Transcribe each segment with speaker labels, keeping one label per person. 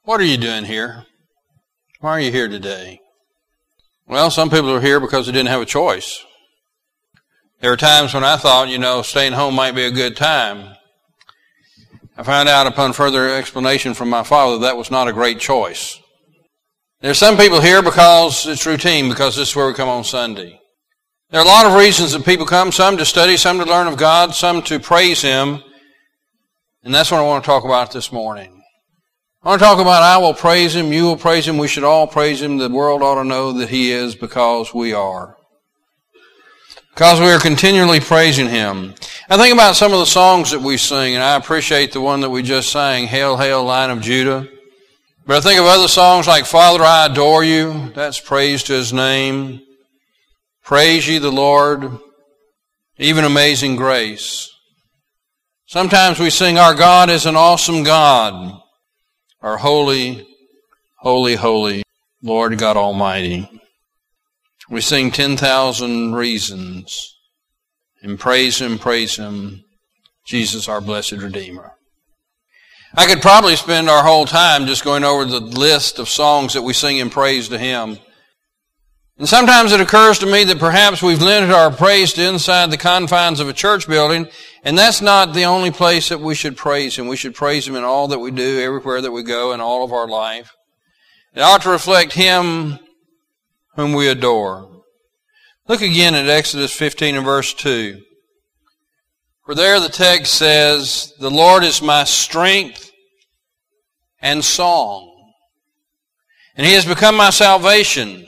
Speaker 1: What are you doing here? Why are you here today? Well, some people are here because they didn't have a choice. There were times when I thought, staying home might be a good time. I found out upon further explanation from my father that was not a great choice. There's some people here because it's routine, because this is where we come on Sunday. There are a lot of reasons that people come, some to study, some to learn of God, some to praise Him. And that's what I want to talk about this morning. I want to talk about I will praise Him, you will praise Him, we should all praise Him. The world ought to know that He is because we are. Because we are continually praising Him. I think about some of the songs that we sing, and I appreciate the one that we just sang, Hail, Hail, Lion of Judah. But I think of other songs like Father, I Adore You. That's praise to His name. Praise ye the Lord. Even Amazing Grace. Sometimes we sing, Our God is an awesome God. Our holy, holy, holy Lord God Almighty. We sing 10,000 reasons and praise Him, Jesus our blessed Redeemer. I could probably spend our whole time just going over the list of songs that we sing in praise to Him. And sometimes it occurs to me that perhaps we've limited our praise to inside the confines of a church building, and that's not the only place that we should praise Him. We should praise Him in all that we do, everywhere that we go, in all of our life. It ought to reflect Him whom we adore. Look again at Exodus 15 and verse 2. For there the text says, The Lord is my strength and song, and He has become my salvation.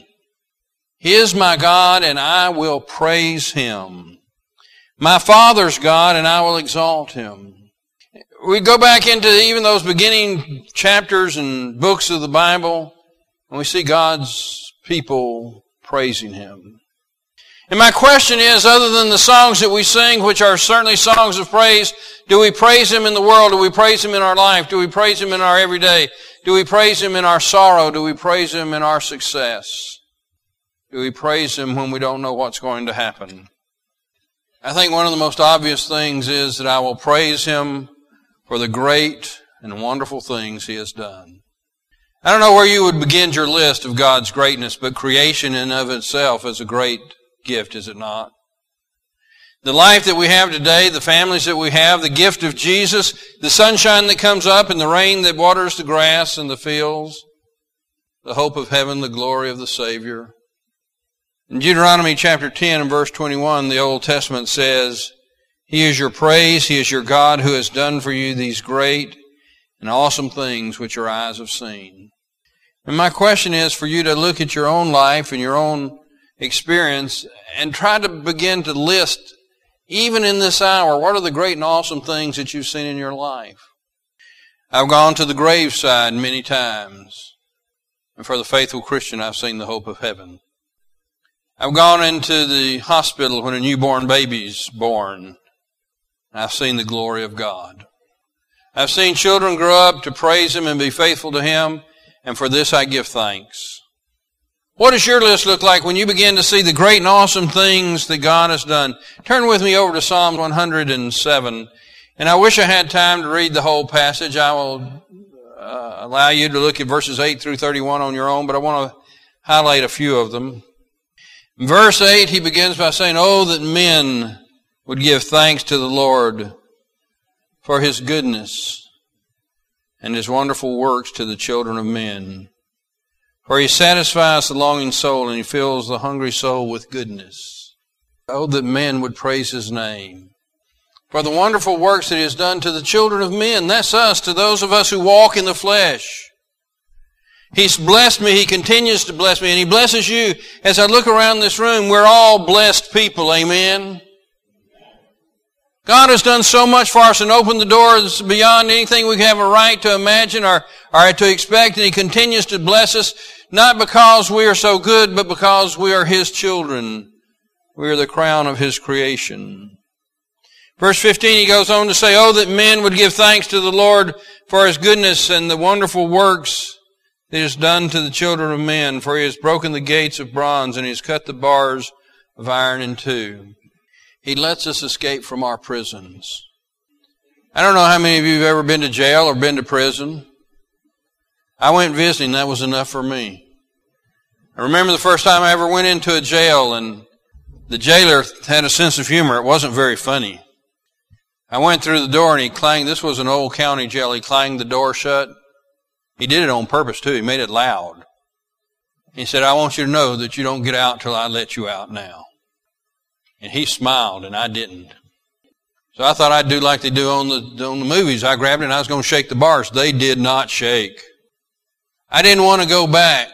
Speaker 1: He is my God, and I will praise Him. My Father's God, and I will exalt Him. We go back into even those beginning chapters and books of the Bible, and we see God's people praising Him. And my question is, other than the songs that we sing, which are certainly songs of praise, do we praise Him in the world? Do we praise Him in our life? Do we praise Him in our everyday? Do we praise Him in our sorrow? Do we praise Him in our success? Do we praise Him when we don't know what's going to happen? I think one of the most obvious things is that I will praise Him for the great and wonderful things He has done. I don't know where you would begin your list of God's greatness, but creation in of itself is a great gift, is it not? The life that we have today, the families that we have, the gift of Jesus, the sunshine that comes up and the rain that waters the grass and the fields, the hope of heaven, the glory of the Savior. In Deuteronomy chapter 10 and verse 21, the Old Testament says, He is your praise, He is your God who has done for you these great and awesome things which your eyes have seen. And my question is for you to look at your own life and your own experience and try to begin to list, even in this hour, what are the great and awesome things that you've seen in your life? I've gone to the graveside many times, and for the faithful Christian, I've seen the hope of heaven. I've gone into the hospital when a newborn baby's born. I've seen the glory of God. I've seen children grow up to praise Him and be faithful to Him, and for this I give thanks. What does your list look like when you begin to see the great and awesome things that God has done? Turn with me over to Psalm 107. And I wish I had time to read the whole passage. I will allow you to look at verses 8 through 31 on your own, but I want to highlight a few of them. In verse 8, he begins by saying, Oh, that men would give thanks to the Lord for His goodness and His wonderful works to the children of men. For He satisfies the longing soul, and He fills the hungry soul with goodness. Oh, that men would praise His name. For the wonderful works that He has done to the children of men. That's us, to those of us who walk in the flesh. He's blessed me, He continues to bless me, and He blesses you. As I look around this room, we're all blessed people, amen? God has done so much for us and opened the doors beyond anything we have a right to imagine or to expect, and He continues to bless us, not because we are so good, but because we are His children. We are the crown of His creation. Verse 15, he goes on to say, Oh, that men would give thanks to the Lord for His goodness and the wonderful works that He has done to the children of men, for He has broken the gates of bronze and He has cut the bars of iron in two. He lets us escape from our prisons. I don't know how many of you have ever been to jail or been to prison. I went visiting. That was enough for me. I remember the first time I ever went into a jail, and the jailer had a sense of humor. It wasn't very funny. I went through the door, and he clanged. This was an old county jail. He clanged the door shut. He did it on purpose, too. He made it loud. He said, I want you to know that you don't get out till I let you out now. And he smiled, and I didn't. So I thought I'd do like they do on the movies. I grabbed it, and I was going to shake the bars. They did not shake. I didn't want to go back.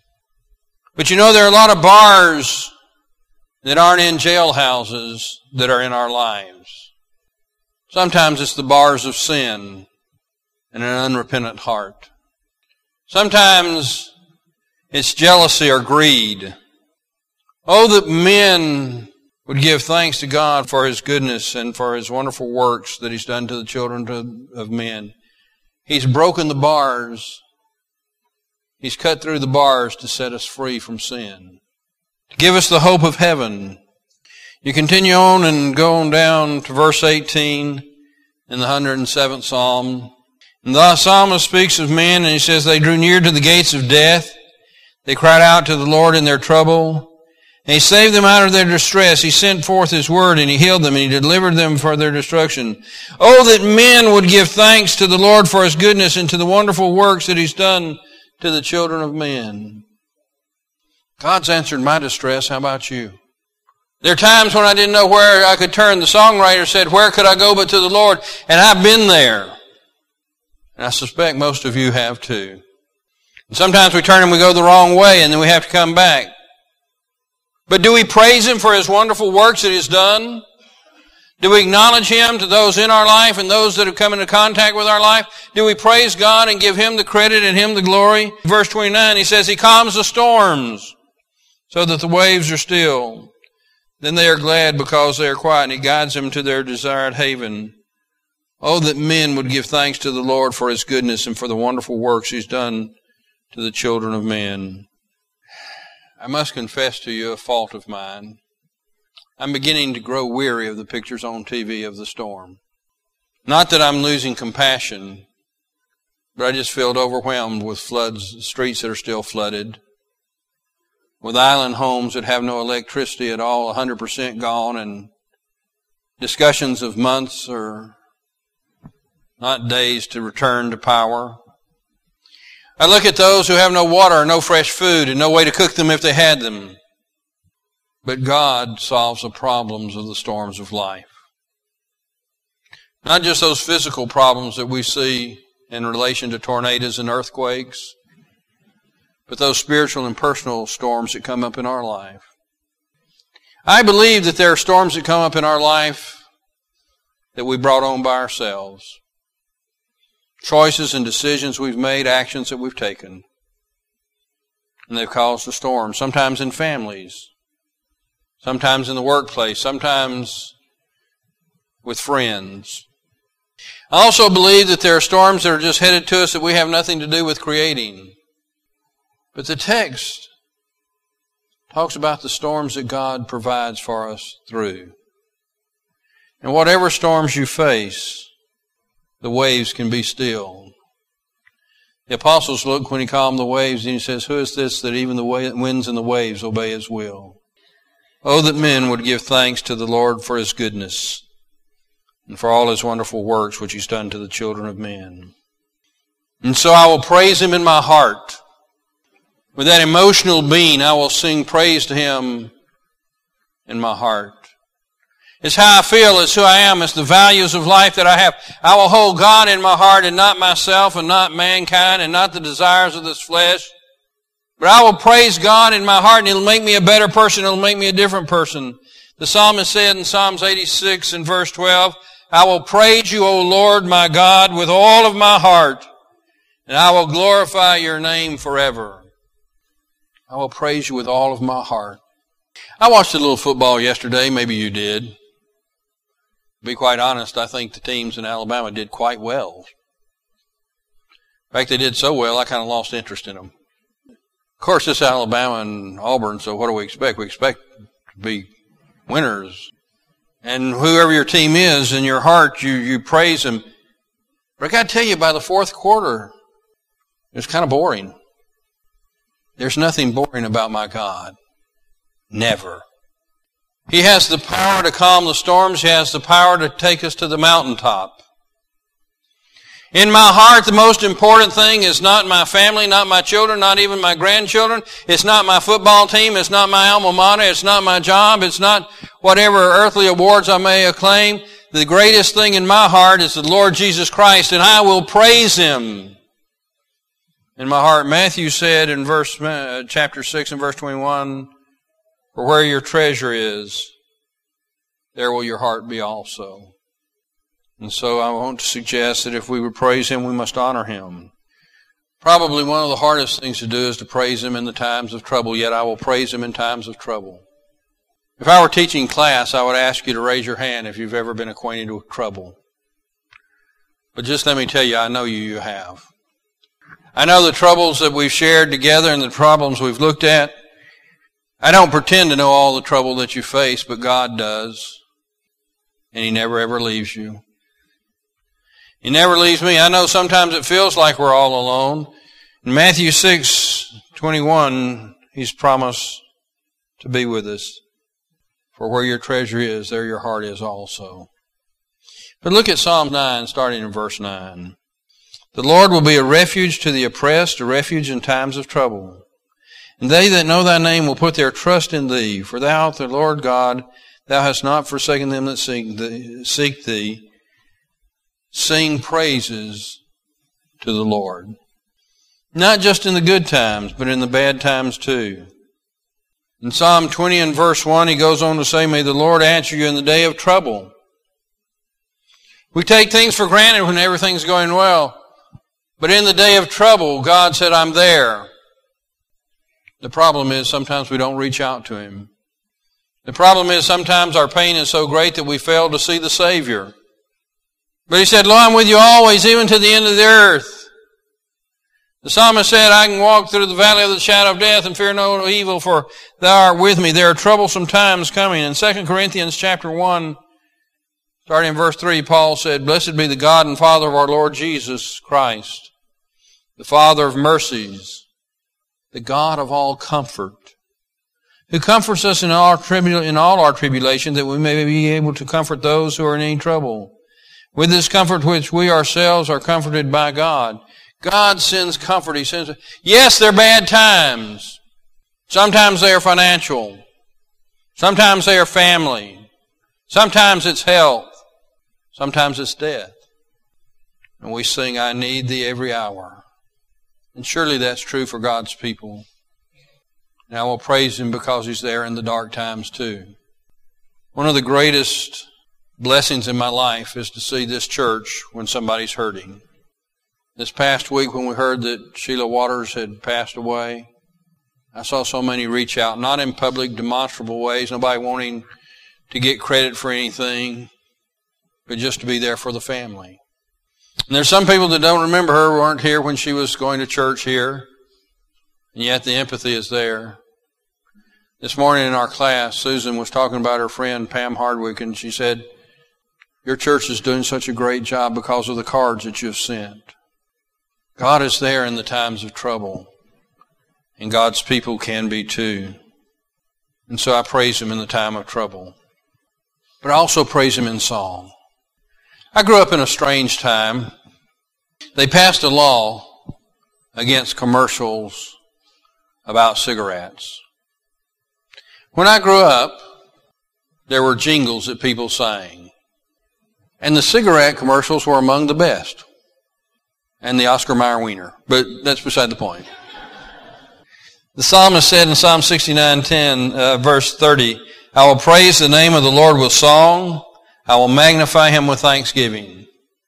Speaker 1: But you know, there are a lot of bars that aren't in jailhouses that are in our lives. Sometimes it's the bars of sin and an unrepentant heart. Sometimes it's jealousy or greed. Oh, that men would give thanks to God for His goodness and for His wonderful works that He's done to the children of men. He's broken the bars. He's cut through the bars to set us free from sin, to give us the hope of heaven. You continue on and go on down to verse 18 in the 107th Psalm. And the psalmist speaks of men, and he says, they drew near to the gates of death. They cried out to the Lord in their trouble. And He saved them out of their distress. He sent forth His word, and He healed them, and He delivered them for their destruction. Oh, that men would give thanks to the Lord for His goodness and to the wonderful works that He's done to the children of men. God's answered my distress. How about you? There are times when I didn't know where I could turn. The songwriter said, where could I go but to the Lord? And I've been there. And I suspect most of you have too. And sometimes we turn and we go the wrong way, and then we have to come back. But do we praise Him for His wonderful works that He's done? Do we acknowledge Him to those in our life and those that have come into contact with our life? Do we praise God and give Him the credit and Him the glory? Verse 29, He says, He calms the storms so that the waves are still. Then they are glad because they are quiet, and He guides them to their desired haven. Oh, that men would give thanks to the Lord for His goodness and for the wonderful works He's done to the children of men. I must confess to you a fault of mine. I'm beginning to grow weary of the pictures on TV of the storm. Not that I'm losing compassion, but I just feel overwhelmed with floods, streets that are still flooded, with island homes that have no electricity at all, 100% gone, and discussions of months or not days to return to power. I look at those who have no water, no fresh food, and no way to cook them if they had them. But God solves the problems of the storms of life. Not just those physical problems that we see in relation to tornadoes and earthquakes, but those spiritual and personal storms that come up in our life. I believe that there are storms that come up in our life that we brought on by ourselves. Choices and decisions we've made, actions that we've taken. And they've caused a storm, sometimes in families, sometimes in the workplace, sometimes with friends. I also believe that there are storms that are just headed to us that we have nothing to do with creating. But the text talks about the storms that God provides for us through. And whatever storms you face, the waves can be still. The apostles look when He calmed the waves, and He says, who is this that even the winds and the waves obey His will? Oh, that men would give thanks to the Lord for His goodness and for all His wonderful works which He's done to the children of men. And so I will praise Him in my heart. With that emotional being, I will sing praise to Him in my heart. It's how I feel. It's who I am. It's the values of life that I have. I will hold God in my heart and not myself and not mankind and not the desires of this flesh. But I will praise God in my heart, and it'll make me a better person. It'll make me a different person. The psalmist said in Psalms 86 and verse 12, I will praise you, O Lord my God, with all of my heart, and I will glorify your name forever. I will praise you with all of my heart. I watched a little football yesterday. Maybe you did. To be quite honest, I think the teams in Alabama did quite well. In fact, they did so well, I kind of lost interest in them. Of course, it's Alabama and Auburn, so what do we expect? We expect to be winners. And whoever your team is, in your heart, you praise them. But I got to tell you, by the fourth quarter, It's kind of boring. There's nothing boring about my God. Never. He has the power to calm the storms. He has the power to take us to the mountaintop. In my heart, the most important thing is not my family, not my children, not even my grandchildren. It's not my football team. It's not my alma mater. It's not my job. It's not whatever earthly awards I may acclaim. The greatest thing in my heart is the Lord Jesus Christ, and I will praise Him in my heart. Matthew said in chapter 6 and verse 21, "For where your treasure is, there will your heart be also." And so I want to suggest that if we would praise Him, we must honor Him. Probably one of the hardest things to do is to praise Him in the times of trouble, yet I will praise Him in times of trouble. If I were teaching class, I would ask you to raise your hand if you've ever been acquainted with trouble. But just let me tell you, I know you have. I know the troubles that we've shared together and the problems we've looked at. I don't pretend to know all the trouble that you face, but God does. And He never ever leaves you. He never leaves me. I know sometimes it feels like we're all alone. In Matthew 6:21, He's promised to be with us. For where your treasure is, there your heart is also. But look at Psalm 9, starting in verse 9. The Lord will be a refuge to the oppressed, a refuge in times of trouble. And they that know thy name will put their trust in thee. For thou, the Lord God, thou hast not forsaken them that seek thee. Sing praises to the Lord. Not just in the good times, but in the bad times too. In Psalm 20 and verse 1, he goes on to say, "May the Lord answer you in the day of trouble." We take things for granted when everything's going well. But in the day of trouble, God said, "I'm there." The problem is sometimes we don't reach out to Him. The problem is sometimes our pain is so great that we fail to see the Savior. But He said, "Lo, I'm with you always, even to the end of the earth." The psalmist said, "I can walk through the valley of the shadow of death and fear no evil, for thou art with me." There are troublesome times coming. In 2 Corinthians chapter 1, starting in verse 3, Paul said, "Blessed be the God and Father of our Lord Jesus Christ, the Father of mercies, the God of all comfort, who comforts us in all our tribulation, that we may be able to comfort those who are in any trouble, with this comfort which we ourselves are comforted by God." God sends comfort. He sends. Yes, they're bad times. Sometimes they are financial. Sometimes they are family. Sometimes it's health. Sometimes it's death. And we sing, "I need thee every hour." And surely that's true for God's people. And I will praise Him because He's there in the dark times too. One of the greatest blessings in my life is to see this church when somebody's hurting. This past week when we heard that Sheila Waters had passed away, I saw so many reach out, not in public demonstrable ways, nobody wanting to get credit for anything, but just to be there for the family. And there's some people that don't remember her, weren't here when she was going to church here, and yet the empathy is there. This morning in our class, Susan was talking about her friend Pam Hardwick, and she said, "Your church is doing such a great job because of the cards that you've sent." God is there in the times of trouble, and God's people can be too. And so I praise Him in the time of trouble. But I also praise Him in song. I grew up in a strange time. They passed a law against commercials about cigarettes. When I grew up, there were jingles that people sang. And the cigarette commercials were among the best. And the Oscar Mayer wiener. But that's beside the point. The psalmist said in Psalm 69:10, verse 30, "I will praise the name of the Lord with song. I will magnify Him with thanksgiving."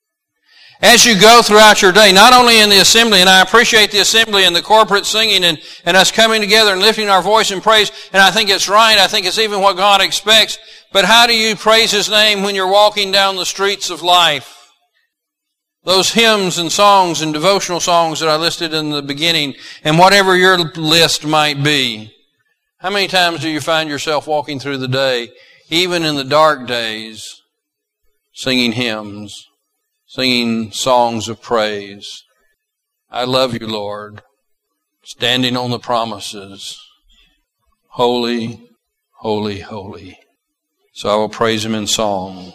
Speaker 1: As you go throughout your day, not only in the assembly, and I appreciate the assembly and the corporate singing and us coming together and lifting our voice in praise, and I think it's right, I think it's even what God expects, but how do you praise His name when you're walking down the streets of life? Those hymns and songs and devotional songs that I listed in the beginning, and whatever your list might be. How many times do you find yourself walking through the day, even in the dark days, singing hymns, singing songs of praise? I love you, Lord. Standing on the promises. Holy, holy, holy. So I will praise him in song.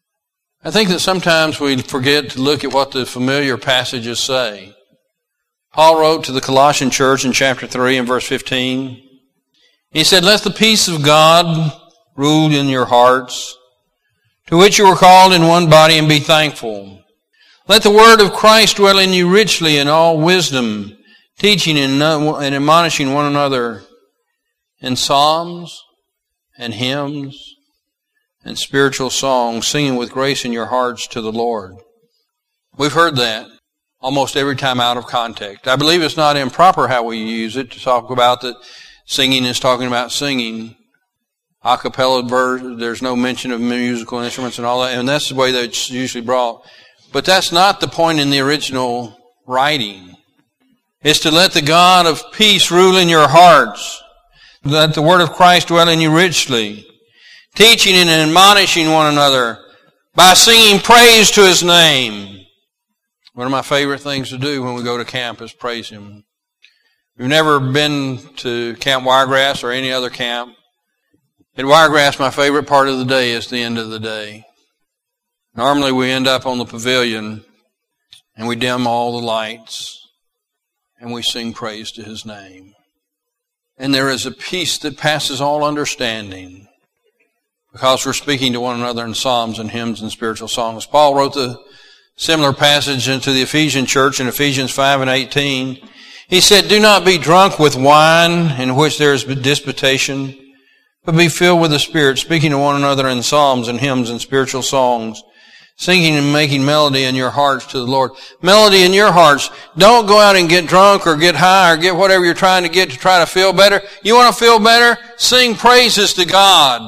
Speaker 1: I think that sometimes we forget to look at what the familiar passages say. Paul wrote to the Colossian church in chapter 3 and verse 15. He said, let the peace of God rule in your hearts, to which you were called in one body, and be thankful. Let the word of Christ dwell in you richly in all wisdom, teaching and admonishing one another in psalms and hymns and spiritual songs, singing with grace in your hearts to the Lord. We've heard that almost every time out of context. I believe it's not improper how we use it to talk about that singing is talking about singing. A cappella verse, there's no mention of musical instruments and all that, and that's the way that it's usually brought. But that's not the point in the original writing. It's to let the God of peace rule in your hearts. Let the word of Christ dwell in you richly, teaching and admonishing one another by singing praise to his name. One of my favorite things to do when we go to camp is praise him. If you've never been to Camp Wiregrass or any other camp, at Wiregrass, my favorite part of the day is the end of the day. Normally we end up on the pavilion and we dim all the lights and we sing praise to his name. And there is a peace that passes all understanding because we're speaking to one another in psalms and hymns and spiritual songs. Paul wrote the similar passage into the Ephesian church in Ephesians 5 and 18. He said, do not be drunk with wine in which there is disputation, but be filled with the Spirit, speaking to one another in psalms and hymns and spiritual songs, singing and making melody in your hearts to the Lord. Melody in your hearts. Don't go out and get drunk or get high or get whatever you're trying to get to try to feel better. You want to feel better? Sing praises to God.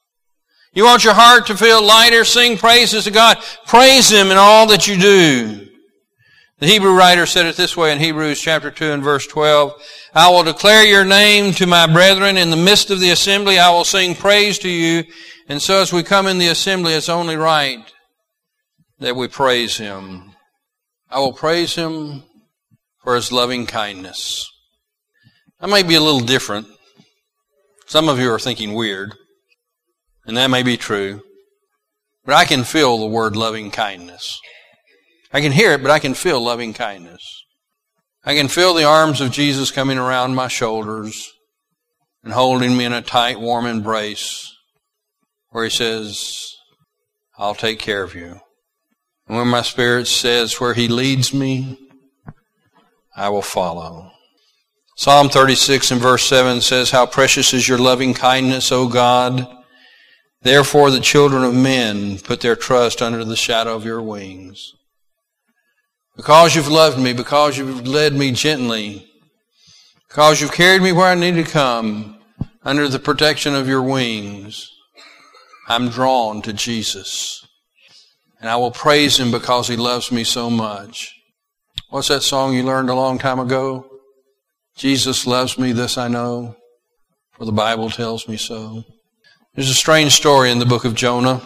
Speaker 1: You want your heart to feel lighter? Sing praises to God. Praise him in all that you do. The Hebrew writer said it this way in Hebrews chapter 2 and verse 12. I will declare your name to my brethren. In the midst of the assembly, I will sing praise to you. And so as we come in the assembly, it's only right that we praise him. I will praise him for his loving kindness. That may be a little different. Some of you are thinking weird, and that may be true. But I can feel the word loving kindness. I can hear it, but I can feel loving kindness. I can feel the arms of Jesus coming around my shoulders and holding me in a tight, warm embrace where he says, I'll take care of you. And when my spirit says, where he leads me, I will follow. Psalm 36 and verse 7 says, how precious is your loving kindness, O God. Therefore the children of men put their trust under the shadow of your wings. Because you've loved me, because you've led me gently, because you've carried me where I need to come, under the protection of your wings, I'm drawn to Jesus. And I will praise him because he loves me so much. What's that song you learned a long time ago? Jesus loves me, this I know, for the Bible tells me so. There's a strange story in the book of Jonah.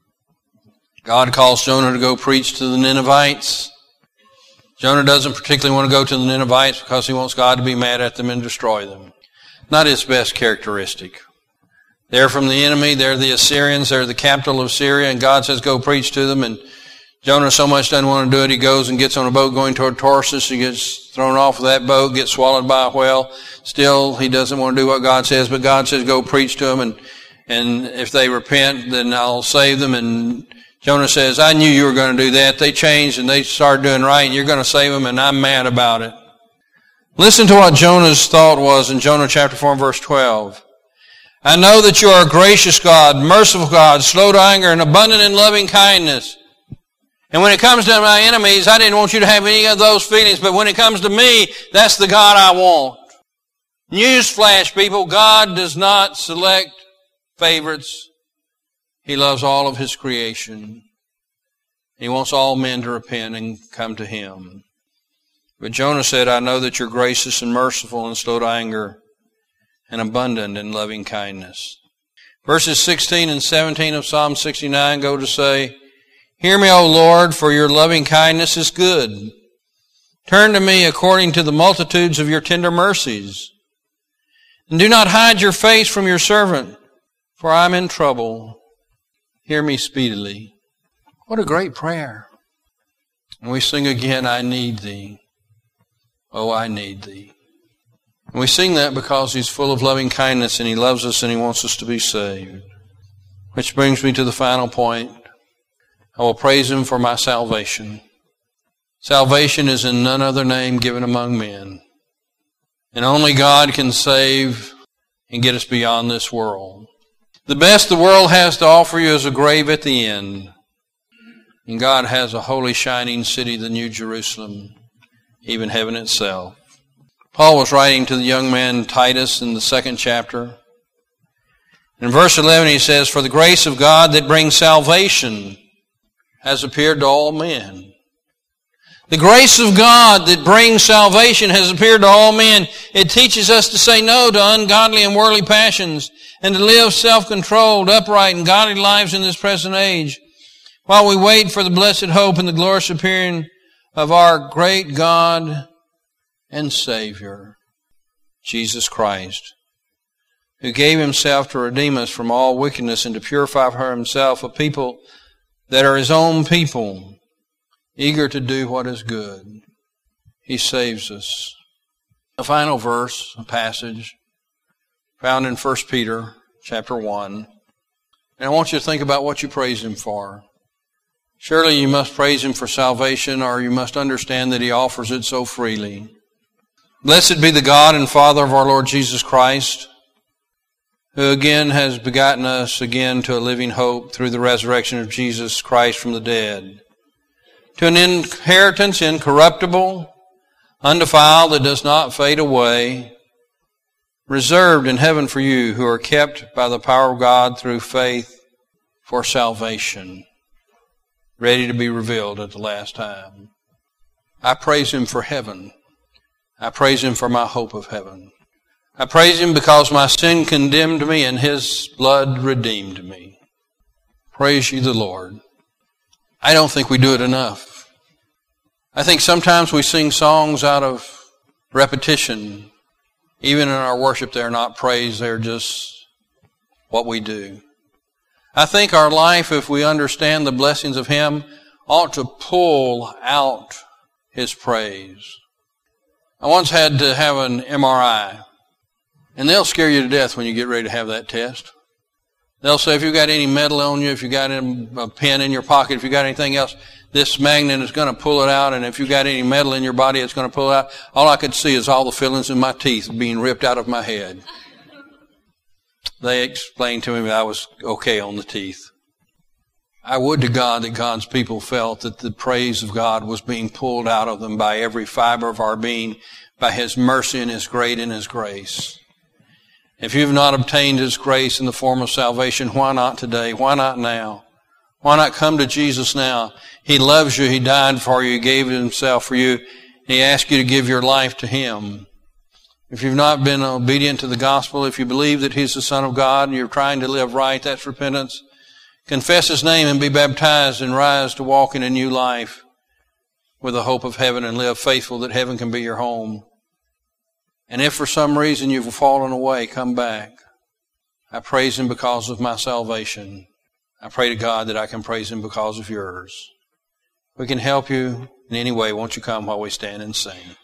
Speaker 1: God calls Jonah to go preach to the Ninevites. Jonah doesn't particularly want to go to the Ninevites because he wants God to be mad at them and destroy them. Not his best characteristic. They're from the enemy. They're the Assyrians. They're the capital of Syria. And God says, go preach to them. And Jonah so much doesn't want to do it. He goes and gets on a boat going toward Tarsus. He gets thrown off of that boat, gets swallowed by a whale. Still, he doesn't want to do what God says. But God says, go preach to them. And if they repent, then I'll save them. And Jonah says, I knew you were going to do that. They changed and they started doing right. And you're going to save them. And I'm mad about it. Listen to what Jonah's thought was in Jonah chapter 4 verse 12. I know that you are a gracious God, merciful God, slow to anger, and abundant in loving kindness. And when it comes to my enemies, I didn't want you to have any of those feelings, but when it comes to me, that's the God I want. Newsflash, people, God does not select favorites. He loves all of his creation. He wants all men to repent and come to him. But Jonah said, I know that you're gracious and merciful and slow to anger and abundant in loving kindness. Verses 16 and 17 of Psalm 69 go to say, hear me, O Lord, for your loving kindness is good. Turn to me according to the multitudes of your tender mercies. And do not hide your face from your servant, for I am in trouble. Hear me speedily. What a great prayer. And we sing again, I need thee. Oh, I need thee. And we sing that because he's full of loving kindness and he loves us and he wants us to be saved. Which brings me to the final point. I will praise him for my salvation. Salvation is in none other name given among men. And only God can save and get us beyond this world. The best the world has to offer you is a grave at the end. And God has a holy shining city, the New Jerusalem, even heaven itself. Paul was writing to the young man Titus in the 2nd chapter. In verse 11 he says, for the grace of God that brings salvation has appeared to all men. The grace of God that brings salvation has appeared to all men. It teaches us to say no to ungodly and worldly passions and to live self-controlled, upright, and godly lives in this present age while we wait for the blessed hope and the glorious appearing of our great God and Savior, Jesus Christ, who gave himself to redeem us from all wickedness and to purify for himself a people that are his own people, eager to do what is good. He saves us. A final verse, a passage, found in 1 Peter chapter 1. And I want you to think about what you praise him for. Surely you must praise him for salvation, or you must understand that he offers it so freely. Blessed be the God and Father of our Lord Jesus Christ, who again has begotten us again to a living hope through the resurrection of Jesus Christ from the dead, to an inheritance incorruptible, undefiled, that does not fade away, reserved in heaven for you who are kept by the power of God through faith for salvation, ready to be revealed at the last time. I praise him for heaven. I praise him for my hope of heaven. I praise him because my sin condemned me and his blood redeemed me. Praise ye the Lord. I don't think we do it enough. I think sometimes we sing songs out of repetition. Even in our worship, they're not praise, they're just what we do. I think our life, if we understand the blessings of him, ought to pull out his praise. I once had to have an MRI, and they'll scare you to death when you get ready to have that test. They'll say, if you've got any metal on you, if you've got a pen in your pocket, if you've got anything else, this magnet is going to pull it out, and if you've got any metal in your body, it's going to pull it out. All I could see is all the fillings in my teeth being ripped out of my head. They explained to me that I was okay on the teeth. I would to God that God's people felt that the praise of God was being pulled out of them by every fiber of our being, by his mercy and his great and his grace. If you've not obtained his grace in the form of salvation, why not today? Why not now? Why not come to Jesus now? He loves you. He died for you. He gave himself for you. He asks you to give your life to him. If you've not been obedient to the gospel, if you believe that he's the Son of God and you're trying to live right, that's repentance. Confess his name and be baptized and rise to walk in a new life with the hope of heaven and live faithful that heaven can be your home. And if for some reason you've fallen away, come back. I praise him because of my salvation. I pray to God that I can praise him because of yours. If we can help you in any way, won't you come while we stand and sing?